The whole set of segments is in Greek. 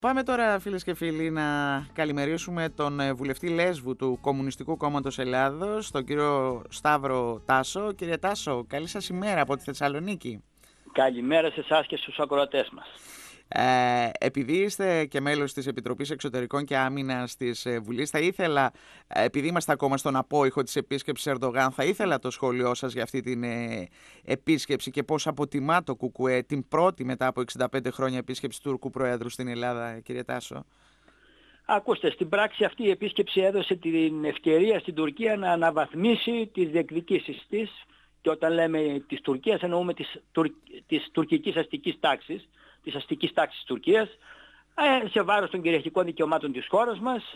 Πάμε τώρα, φίλες και φίλοι, να καλημερίσουμε τον βουλευτή Λέσβου του Κομμουνιστικού Κόμματος Ελλάδος, τον κύριο Σταύρο Τάσο. Κύριε Τάσο, καλή σας ημέρα από τη Θεσσαλονίκη. Καλημέρα σε εσάς και στους ακροατές μας. Επειδή είστε και μέλος της Επιτροπής Εξωτερικών και Άμυνας της Βουλής, θα ήθελα, επειδή είμαστε ακόμα στον απόϊχο της επίσκεψης Ερντογάν, θα ήθελα το σχόλιο σας για αυτή την επίσκεψη και πώς αποτιμά το ΚΚΕ την πρώτη μετά από 65 χρόνια επίσκεψη Τούρκου Προέδρου στην Ελλάδα, κύριε Τάσο. Ακούστε, στην πράξη αυτή η επίσκεψη έδωσε την ευκαιρία στην Τουρκία να αναβαθμίσει τις διεκδικήσεις της, και όταν λέμε της Τουρκίας εννοούμε της τουρκικής αστικής τάξης, της αστικής τάξης της Τουρκίας, σε βάρος των κυριαρχικών δικαιωμάτων της χώρας μας,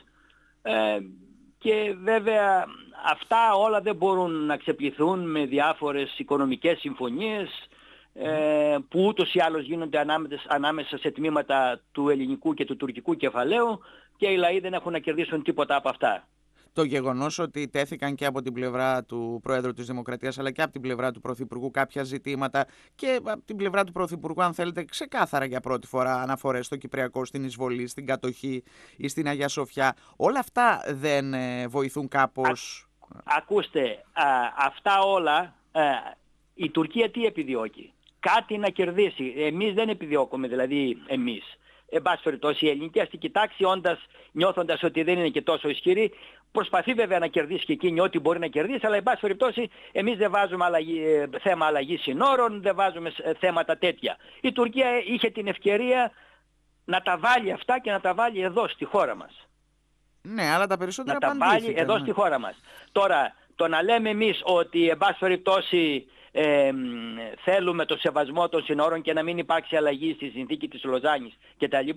και βέβαια αυτά όλα δεν μπορούν να ξεπληθούν με διάφορες οικονομικές συμφωνίες που ούτως ή άλλως γίνονται ανάμεσα σε τμήματα του ελληνικού και του τουρκικού κεφαλαίου, και οι λαοί δεν έχουν να κερδίσουν τίποτα από αυτά. Το γεγονός ότι τέθηκαν και από την πλευρά του Πρόεδρου της Δημοκρατίας αλλά και από την πλευρά του Πρωθυπουργού κάποια ζητήματα, και από την πλευρά του Πρωθυπουργού, αν θέλετε, ξεκάθαρα για πρώτη φορά αναφορές στο Κυπριακό, στην εισβολή, στην κατοχή ή στην Αγία Σοφιά, όλα αυτά δεν βοηθούν κάπως? Ακούστε, αυτά όλα η Τουρκία τι επιδιώκει? Κάτι να κερδίσει. Εμείς δεν επιδιώκουμε, δηλαδή εμείς. Εν πάση περιπτώσει, η ελληνική αστική τάξη, νιώθοντας ότι δεν είναι και τόσο ισχυρή, προσπαθεί βέβαια να κερδίσει και εκείνη ό,τι μπορεί να κερδίσει, αλλά εν πάση περιπτώσει εμείς δεν βάζουμε θέμα αλλαγής συνόρων, δεν βάζουμε θέματα τέτοια. Η Τουρκία είχε την ευκαιρία να τα βάλει αυτά και να τα βάλει εδώ στη χώρα μας. Ναι, αλλά τα περισσότερα να τα βάλει εδώ στη χώρα μας. Τώρα, το να λέμε εμείς ότι εν πάση περιπτώσει θέλουμε το σεβασμό των συνόρων και να μην υπάρξει αλλαγή στη συνθήκη της Λοζάνης κτλ.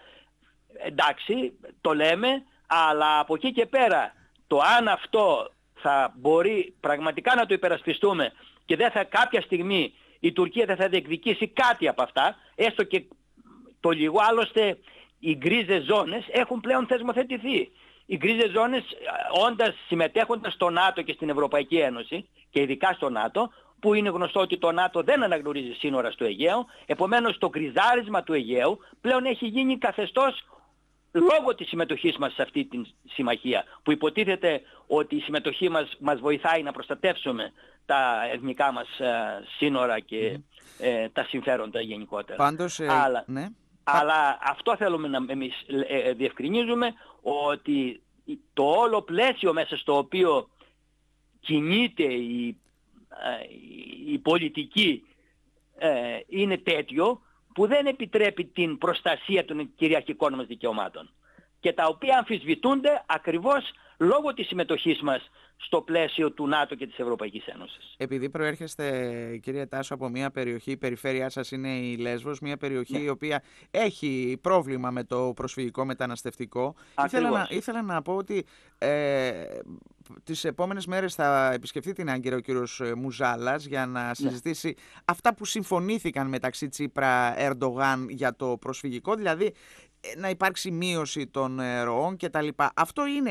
Εντάξει, το λέμε, αλλά από εκεί και πέρα το αν αυτό θα μπορεί πραγματικά να το υπερασπιστούμε και δεν θα, κάποια στιγμή η Τουρκία δεν θα διεκδικήσει κάτι από αυτά, έστω και το λίγο, άλλωστε οι γκρίζες ζώνες έχουν πλέον θεσμοθετηθεί. Οι γκρίζες ζώνες, συμμετέχοντας στο ΝΑΤΟ και στην Ευρωπαϊκή Ένωση, και ειδικά στο ΝΑΤΟ, που είναι γνωστό ότι το ΝΑΤΟ δεν αναγνωρίζει σύνορα στο Αιγαίο, επομένως το γκριζάρισμα του Αιγαίου πλέον έχει γίνει καθεστώς λόγω της συμμετοχής μας σε αυτή τη συμμαχία, που υποτίθεται ότι η συμμετοχή μας βοηθάει να προστατεύσουμε τα εθνικά μας σύνορα και τα συμφέροντα γενικότερα. Πάντως, ναι. Αλλά αυτό θέλουμε να εμείς διευκρινίζουμε, ότι το όλο πλαίσιο μέσα στο οποίο κινείται η πολιτική είναι τέτοιο που δεν επιτρέπει την προστασία των κυριαρχικών μας δικαιωμάτων, και τα οποία αμφισβητούνται ακριβώς λόγω της συμμετοχής μας στο πλαίσιο του ΝΑΤΟ και της Ευρωπαϊκής Ένωσης. Επειδή προέρχεστε, κύριε Τάσο, από μια περιοχή, η περιφέρειά σας είναι η Λέσβος, μια περιοχή η οποία έχει πρόβλημα με το προσφυγικό μεταναστευτικό, ήθελα να πω ότι τις επόμενες μέρες θα επισκεφτεί την Άγκυρα ο κύριος Μουζάλας για να συζητήσει αυτά που συμφωνήθηκαν μεταξύ Τσίπρα Ερντογάν για το προσφυγικό, δηλαδή να υπάρξει μείωση των ροών κτλ. Αυτό είναι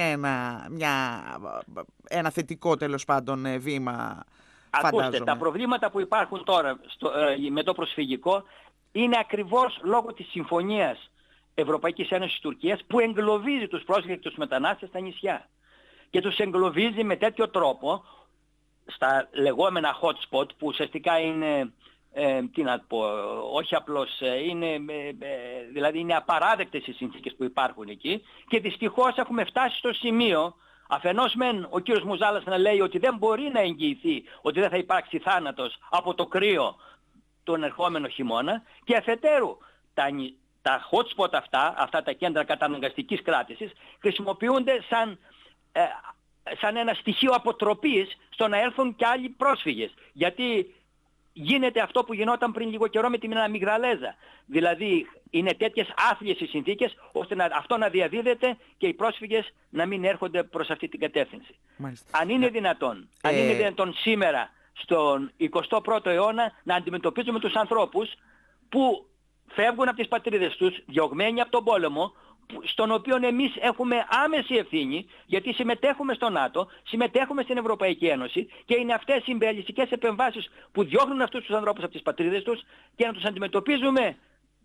ένα θετικό, τέλος πάντων, βήμα, φαντάζομαι. Ακούστε, τα προβλήματα που υπάρχουν τώρα με το προσφυγικό είναι ακριβώς λόγω της συμφωνίας Ευρωπαϊκής Ένωσης Τουρκίας, που εγκλωβίζει τους πρόσφυγες και τους μετανάστες στα νησιά. Και τους εγκλωβίζει με τέτοιο τρόπο στα λεγόμενα hot spot, που ουσιαστικά είναι, τι να πω, όχι απλώς δηλαδή είναι απαράδεκτες οι συνθήκες που υπάρχουν εκεί, και δυστυχώς έχουμε φτάσει στο σημείο, αφενός μεν ο κύριος Μουζάλας να λέει ότι δεν μπορεί να εγγυηθεί ότι δεν θα υπάρξει θάνατος από το κρύο τον ερχόμενο χειμώνα, και αφετέρου τα hot spot αυτά τα κέντρα καταναγκαστικής κράτησης χρησιμοποιούνται σαν ένα στοιχείο αποτροπής στο να έρθουν και άλλοι πρόσφυγες. Γιατί γίνεται αυτό που γινόταν πριν λίγο καιρό με την Αμυγδαλέζα. Δηλαδή είναι τέτοιες άθλιες οι συνθήκες ώστε αυτό να διαδίδεται και οι πρόσφυγες να μην έρχονται προς αυτή την κατεύθυνση. Αν είναι δυνατόν σήμερα στον 21ο αιώνα να αντιμετωπίζουμε τους ανθρώπους που φεύγουν από τις πατρίδες τους, διωγμένοι από τον πόλεμο, στον οποίο εμείς έχουμε άμεση ευθύνη, γιατί συμμετέχουμε στο ΝΑΤΟ, συμμετέχουμε στην Ευρωπαϊκή Ένωση, και είναι αυτές οι ιμπεριαλιστικές επεμβάσεις που διώχνουν αυτούς τους ανθρώπους από τις πατρίδες τους, και να τους αντιμετωπίζουμε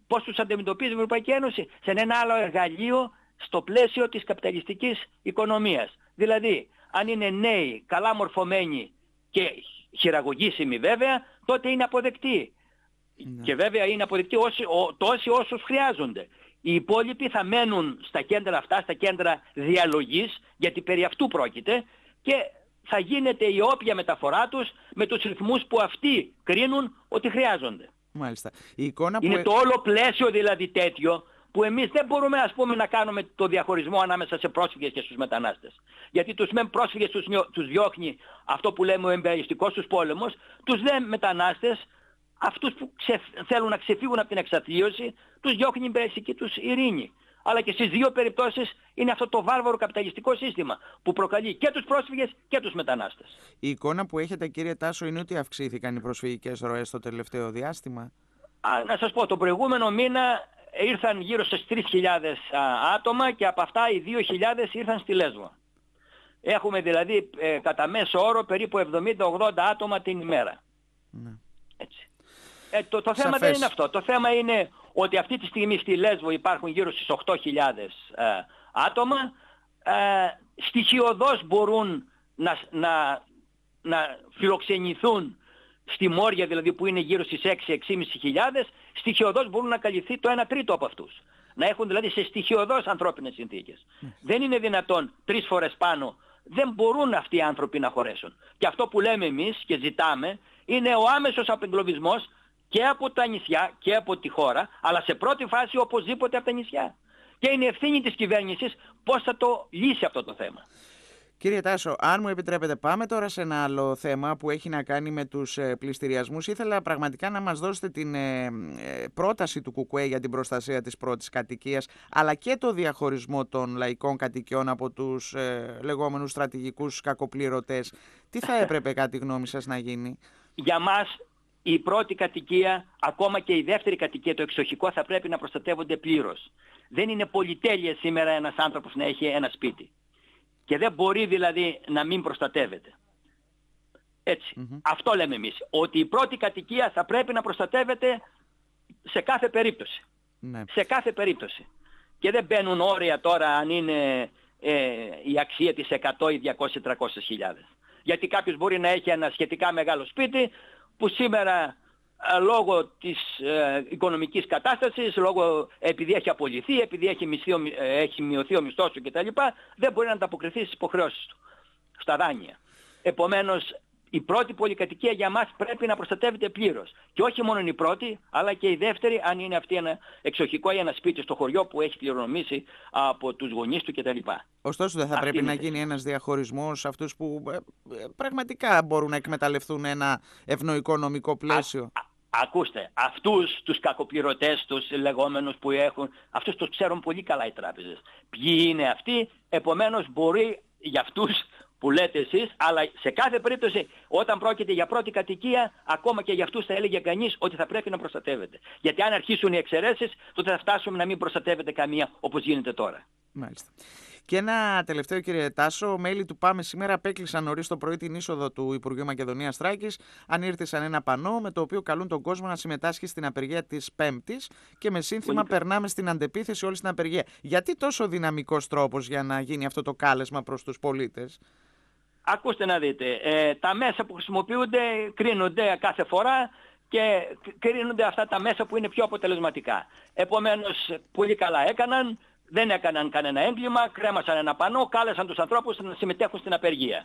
πώς τους αντιμετωπίζει η Ευρωπαϊκή Ένωση? Σε ένα άλλο εργαλείο στο πλαίσιο της καπιταλιστικής οικονομίας. Δηλαδή, αν είναι νέοι, καλά μορφωμένοι και χειραγωγήσιμοι βέβαια, τότε είναι αποδεκτοί. Και βέβαια είναι αποδεκτοί τόσοι όσους χρειάζονται. Οι υπόλοιποι θα μένουν στα κέντρα αυτά, στα κέντρα διαλογής, γιατί περί αυτού πρόκειται, και θα γίνεται η όποια μεταφορά τους με τους ρυθμούς που αυτοί κρίνουν ότι χρειάζονται. Μάλιστα. Η εικόνα είναι το όλο πλαίσιο δηλαδή τέτοιο, που εμείς δεν μπορούμε να κάνουμε το διαχωρισμό ανάμεσα σε πρόσφυγες και στους μετανάστες. Γιατί τους μεν πρόσφυγες τους διώχνει αυτό που λέμε ο εμπεριστικός τους πόλεμος, τους δε μετανάστες, αυτούς που θέλουν να ξεφύγουν από την εξαθλίωση, τους διώχνει η εμπεριστική τους ειρήνη. Αλλά και στις δύο περιπτώσεις είναι αυτό το βάρβαρο καπιταλιστικό σύστημα που προκαλεί και τους πρόσφυγες και τους μετανάστες. Η εικόνα που έχετε, κύριε Τάσο, είναι ότι αυξήθηκαν οι προσφυγικές ροές το τελευταίο διάστημα? Να σας πω, τον προηγούμενο μήνα ήρθαν γύρω στις 3.000 άτομα και από αυτά οι 2.000 ήρθαν στη Λέσβο. Έχουμε δηλαδή κατά μέσο όρο περίπου 70-80 άτομα την ημέρα. Ναι. Έτσι. Το θέμα δεν είναι αυτό. Το θέμα είναι ότι αυτή τη στιγμή στη Λέσβο υπάρχουν γύρω στις 8.000 άτομα. Στοιχειοδός μπορούν να φιλοξενηθούν στη Μόρια, δηλαδή που είναι γύρω στις 6-6.500, στοιχειοδός μπορούν να καλυφθεί το 1/3 από αυτούς. Να έχουν δηλαδή σε στοιχειοδός ανθρώπινες συνθήκες. Δεν είναι δυνατόν 3 φορές πάνω. Δεν μπορούν αυτοί οι άνθρωποι να χωρέσουν. Και αυτό που λέμε εμείς και ζητάμε είναι ο άμεσος απεγκλωβισμός και από τα νησιά και από τη χώρα, αλλά σε πρώτη φάση οπωσδήποτε από τα νησιά. Και είναι ευθύνη της κυβέρνησης πώς θα το λύσει αυτό το θέμα. Κύριε Τάσο, αν μου επιτρέπετε, πάμε τώρα σε ένα άλλο θέμα που έχει να κάνει με τους πληστηριασμούς. Ήθελα πραγματικά να μας δώσετε την πρόταση του ΚΚΕ για την προστασία της πρώτης κατοικίας, αλλά και το διαχωρισμό των λαϊκών κατοικιών από τους λεγόμενους στρατηγικούς κακοπληρωτές. Τι θα έπρεπε, κατά τη γνώμη σας, να γίνει? Για μας η πρώτη κατοικία, ακόμα και η δεύτερη κατοικία, το εξοχικό, θα πρέπει να προστατεύονται πλήρως. Δεν είναι πολυτέλεια σήμερα ένας άνθρωπος να έχει ένα σπίτι. Και δεν μπορεί δηλαδή να μην προστατεύεται. Έτσι. Αυτό λέμε εμείς. Ότι η πρώτη κατοικία θα πρέπει να προστατεύεται σε κάθε περίπτωση. Ναι. Σε κάθε περίπτωση. Και δεν μπαίνουν όρια τώρα αν είναι η αξία της 100 ή 200-300 χιλιάδες. Γιατί κάποιος μπορεί να έχει ένα σχετικά μεγάλο σπίτι που σήμερα λόγω της οικονομικής κατάστασης, επειδή έχει απολυθεί, επειδή έχει μειωθεί ο μισθός του κτλ., δεν μπορεί να ανταποκριθεί στις υποχρεώσεις του, στα δάνεια. Επομένως, η πρώτη πολυκατοικία για μας πρέπει να προστατεύεται πλήρως. Και όχι μόνο η πρώτη, αλλά και η δεύτερη, αν είναι αυτή ένα εξοχικό ή ένα σπίτι στο χωριό που έχει κληρονομήσει από τους γονείς του κτλ. Ωστόσο, δεν θα πρέπει να γίνει ένας διαχωρισμός αυτούς που πραγματικά μπορούν να εκμεταλλευτούν ένα ευνοϊκό νομικό πλαίσιο? Ακούστε, αυτούς τους κακοπληρωτές, τους λεγόμενους που έχουν, αυτούς τους ξέρουν πολύ καλά οι τράπεζες. Ποιοι είναι αυτοί, επομένως μπορεί για αυτούς που λέτε εσείς, αλλά σε κάθε περίπτωση όταν πρόκειται για πρώτη κατοικία, ακόμα και για αυτούς θα έλεγε κανείς ότι θα πρέπει να προστατεύεται. Γιατί αν αρχίσουν οι εξαιρέσεις, τότε θα φτάσουμε να μην προστατεύεται καμία όπως γίνεται τώρα. Μάλιστα. Και ένα τελευταίο, κύριε Τάσο, μέλη του ΠΑΜΕ σήμερα απέκλεισαν νωρίς το πρωί την είσοδο του Υπουργείου Μακεδονίας Θράκης, ανήρθησαν ένα πανό με το οποίο καλούν τον κόσμο να συμμετάσχει στην απεργία της Πέμπτης και με σύνθημα «Περνάμε στην αντεπίθεση όλη στην απεργία». Γιατί τόσο δυναμικός τρόπος για να γίνει αυτό το κάλεσμα προς τους πολίτες? Ακούστε να δείτε, τα μέσα που χρησιμοποιούνται κρίνονται κάθε φορά και κρίνονται αυτά τα μέσα που είναι πιο αποτελεσματικά. Επομένως, πολύ καλά έκαναν. Δεν έκαναν κανένα έγκλημα, κρέμασαν ένα πανό, κάλεσαν τους ανθρώπους να συμμετέχουν στην απεργία.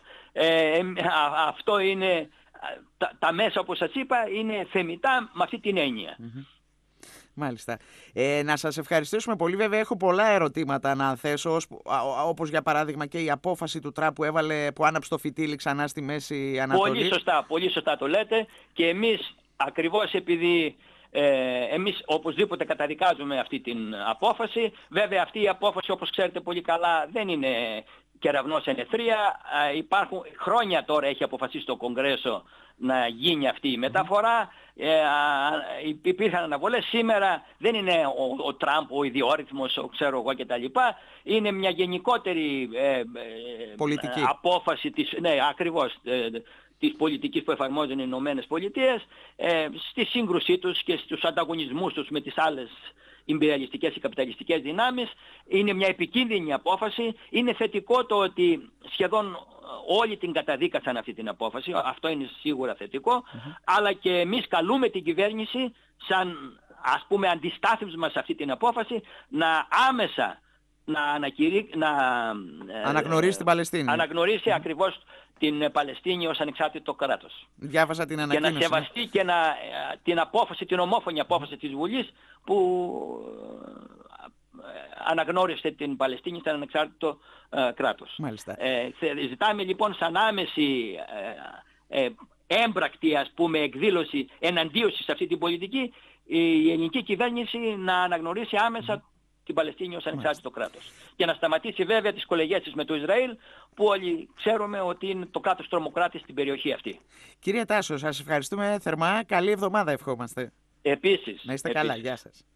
Αυτό είναι, τα μέσα όπως σας είπα είναι θεμιτά με αυτή την έννοια. Μάλιστα. Να σας ευχαριστήσουμε πολύ. Βέβαια έχω πολλά ερωτήματα να θέσω, όπως για παράδειγμα και η απόφαση του Τραμπ που άναψε το φυτίλι ξανά στη Μέση Ανατολή. Πολύ σωστά το λέτε, και εμείς ακριβώς επειδή εμείς οπωσδήποτε καταδικάζουμε αυτή την απόφαση. Βέβαια αυτή η απόφαση, όπως ξέρετε πολύ καλά, δεν είναι κεραυνός ενεθρία. Υπάρχουν χρόνια τώρα, έχει αποφασίσει το Κογκρέσο να γίνει αυτή η μεταφορά. Υπήρχαν αναβολές. Σήμερα δεν είναι ο Τραμπ ο ιδιόρυθμος, ξέρω εγώ κτλ. Είναι μια γενικότερη πολιτική απόφαση ακριβώς της πολιτικής που εφαρμόζουν οι Ηνωμένες Πολιτείες στη σύγκρουσή τους και στους ανταγωνισμούς τους με τις άλλες ιμπεριαλιστικές και καπιταλιστικές δυνάμεις. Είναι μια επικίνδυνη απόφαση. Είναι θετικό το ότι σχεδόν όλοι την καταδίκασαν αυτή την απόφαση. Αυτό είναι σίγουρα θετικό. Αλλά και εμείς καλούμε την κυβέρνηση σαν ας πούμε αντιστάθμισμα σε αυτή την απόφαση να άμεσα να αναγνωρίσει την Παλαιστίνη. Αναγνωρίσει ακριβώς την Παλαιστίνη ως ανεξάρτητο κράτος. Διάβασα την ανακοίνωση. Και να σεβαστεί και την απόφαση, την ομόφωνη απόφαση της Βουλής που αναγνώρισε την Παλαιστίνη σαν ανεξάρτητο κράτος. Ζητάμε λοιπόν σαν άμεση έμπρακτη ας πούμε εκδήλωση εναντίωση σε αυτή την πολιτική η ελληνική κυβέρνηση να αναγνωρίσει άμεσα την Παλαιστίνη ως ανεξάρτητο κράτος. Και να σταματήσει βέβαια τις κολεγέσεις με το Ισραήλ που όλοι ξέρουμε ότι είναι το κράτος τρομοκράτης στην περιοχή αυτή. Κύριε Τάσο, σας ευχαριστούμε θερμά. Καλή εβδομάδα ευχόμαστε. Επίσης. Να είστε καλά. Γεια σας.